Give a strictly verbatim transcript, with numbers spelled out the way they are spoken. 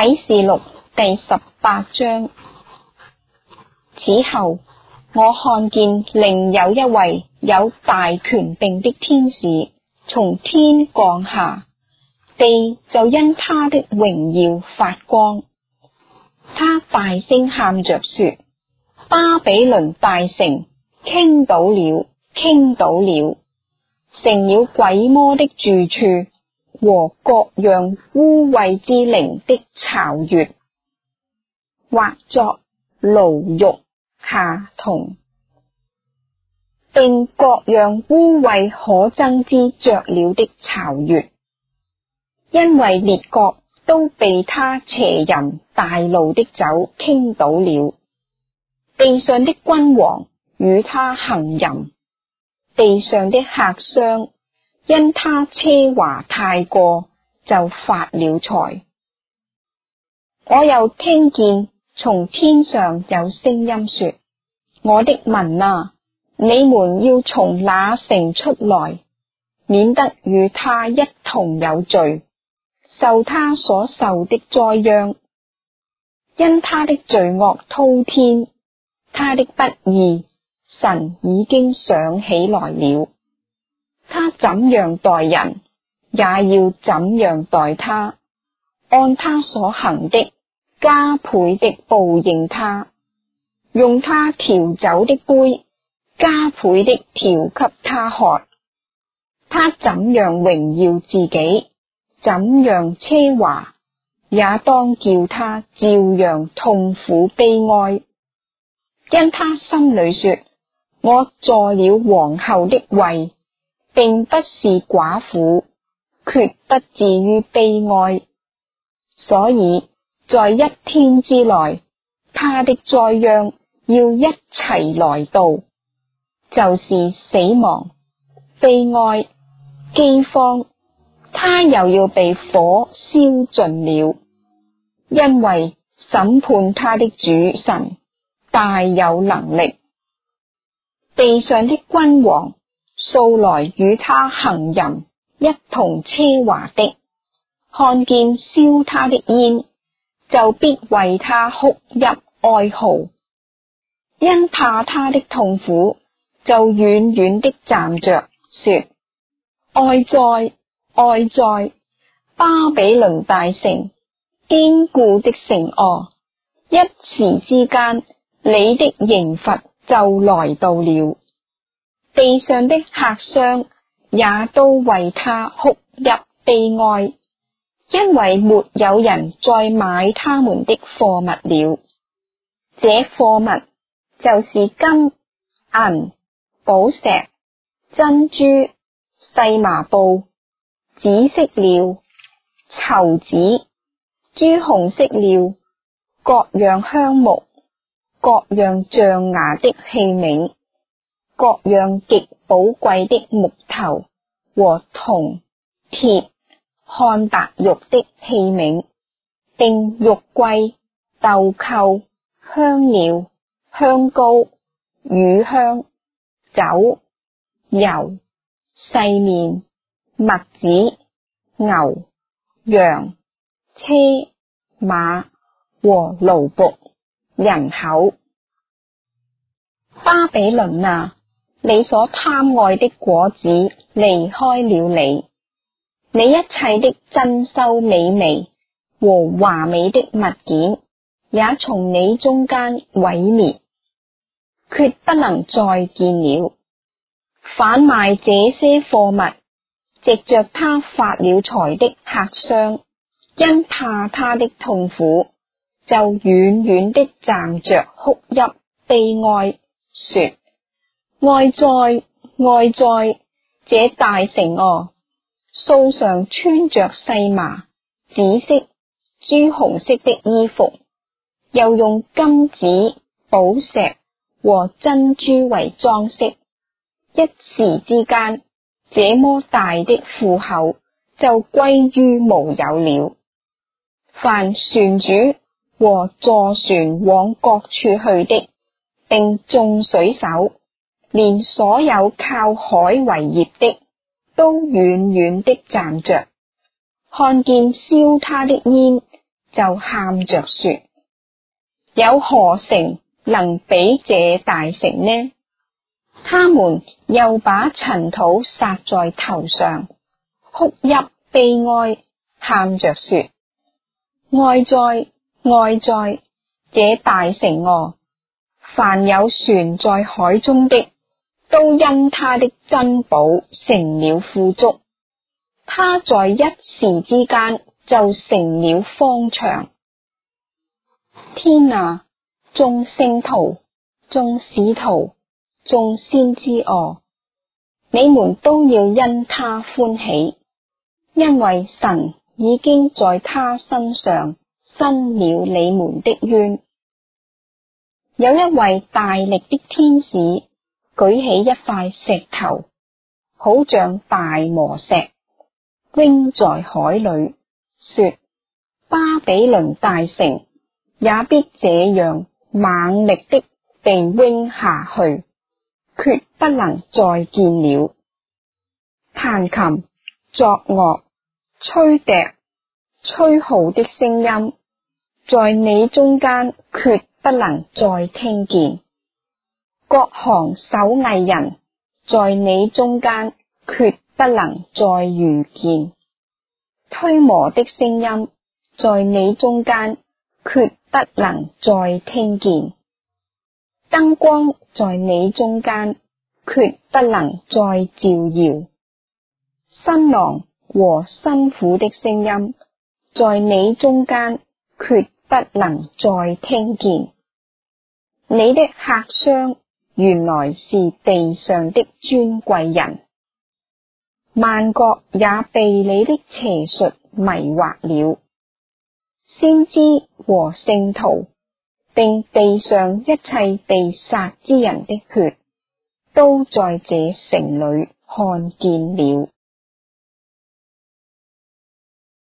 啟示錄第十八章。此後，我看見另有一位有大權柄的天使從天降下，地就因他的榮耀發光。他大聲喊着說：巴比倫大城傾倒了，傾倒了，成了鬼魔的住處和各樣污穢之靈的巢穴，或作牢獄下童，並各樣污穢可憎之雀鳥的巢穴，因為列國都被他邪淫大怒的酒傾倒了。地上的君王與他行淫，地上的客商因他奢華太過就發了財。我又聽見從天上有聲音說：我的民啊，你們要從那城出來，免得與他一同有罪，受他所受的災殃。因他的罪惡滔天，他的不義，神已經想起來了。他怎樣待人，也要怎樣待他，按他所行的加倍的報應他，用他調酒的杯加倍的調給他喝。他怎樣榮耀自己，怎樣奢華，也當叫他照樣痛苦悲哀。因他心裏說：我坐了皇后的位，並不是寡婦，決不至於悲哀。所以在一天之內，他的災殃要一齊來到，就是死亡、悲哀、饑荒，他又要被火燒盡了。因為審判他的主神大有能力。地上的君王素來與他行淫，一同奢華的，看見燒他的煙，就必為他哭泣哀號。因怕他的痛苦，就遠遠的站着，說：哀哉，哀哉，巴比倫大城，堅固的城啊！一時之間，你的刑罰就來到了。地上的客商也都為他哭泣悲哀，因為沒有人再買他們的貨物了。這貨物就是金、銀、寶石、珍珠、細麻布、紫色料、綢子、朱紅色料，各樣香木，各樣象牙的器皿，各樣極寶貴的木頭和銅、鐵、漢白玉的器皿，並玉桂、豆蔻、香料、香膏、乳香、酒、油、細麵、麥子、牛、羊、車、馬和奴僕、人口。巴比倫啊，你所貪愛的果子離開了你，你一切的珍饈美味和華美的物件也從你中間毀滅，決不能再見了。販賣這些貨物，藉着他發了財的客商，因怕他的痛苦，就遠遠的站着哭泣悲哀，說：哀哉，哀哉，這大城啊！素常穿着細麻、紫色、朱紅色的衣服，又用金子、寶石和珍珠為裝飾，一時之間，這麼大的富厚就歸於無有了。凡船主和坐船往各處去的，並眾水手，連所有靠海為業的，都遠遠的站着，看見燒他的煙， 就喊着說：有何城能比這大城呢？他們又把塵土撒在頭上，哭泣悲哀，喊着說：哀哉，哀哉，這大城哦！凡有船在海中的，都因他的珍寶成了富足。他在一時之間就成了荒場。天啊，眾聖徒、眾使徒、眾先知哦，你們都要因他歡喜，因為神已經在他身上伸了你們的冤。有一位大力的天使舉起一塊石頭，好像大磨石，扔在海裏，說：巴比倫大城也必這樣猛力的被扔下去，決不能再見了。彈琴、作樂、吹笛、吹號的聲音，在你中間決不能再聽見。各行手藝人，在你中間決不能再遇見。推磨的聲音，在你中間決不能再聽見。燈光在你中間決不能再照耀。新郎和新婦的聲音，在你中間決不能再聽見。你的客商原來是地上的尊貴人，萬國也被你的邪術迷惑了。先知和聖徒，並地上一切被殺之人的血，都在這城裏看見了。